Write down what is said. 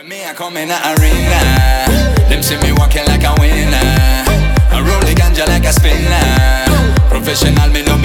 Me, I come in the arena. Them see me walking like a winner. I roll the ganja like a spinner. Professional, me no